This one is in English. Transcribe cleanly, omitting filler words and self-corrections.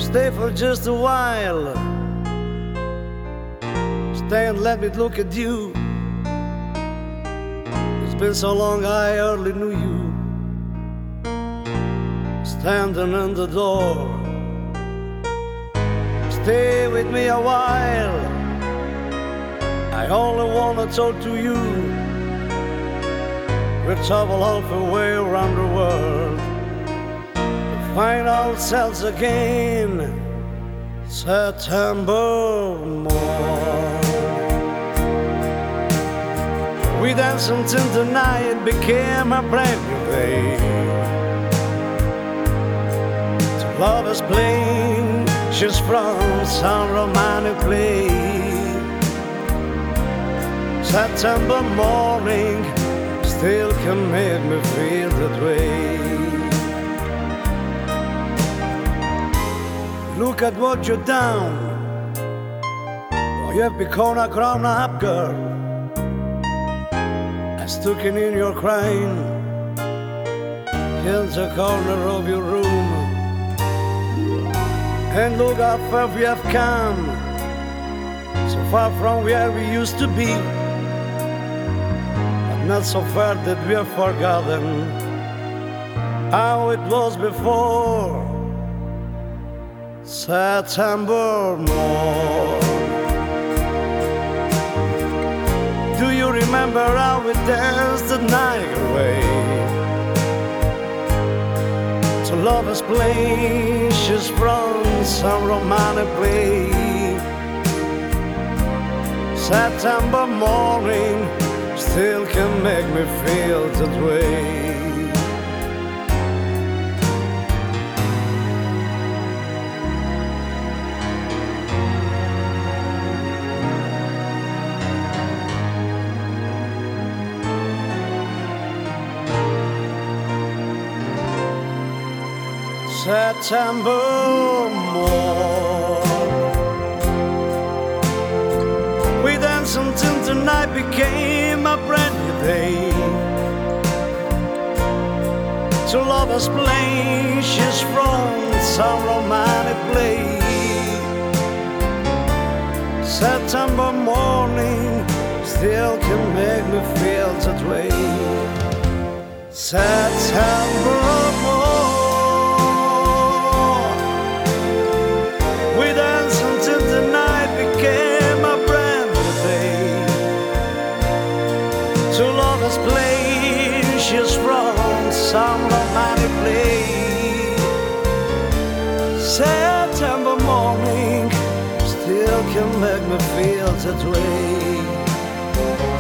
Stay for just a while. Stay and let me look at you. It's been so long I hardly knew you. Standing in the door. Stay with me a while. I only wanna talk to you. We'll travel halfway around the world to find ourselves again. September morn. We danced until the night became a brand new day. To lovers playing, she's from some romantic play. September morning still can make me feel that way. Look at what you've done. Oh, you have become a grown-up girl. I stuck in your crying in the corner of your room. And look how far we have come, so far from where we used to be. Not so far that we have forgotten how it was before. September morn. Do you remember how we danced the night away? To lovers play, she's from some romantic play. September morning still can make me feel that way. September morn. We danced until the night became a brand new day. To lovers play, she's from some romantic play. September morning still can make me feel that way. September morn. We danced until the night became a brand new day. To lovers play, she's from some romantic play. September morning still can make me feel that way.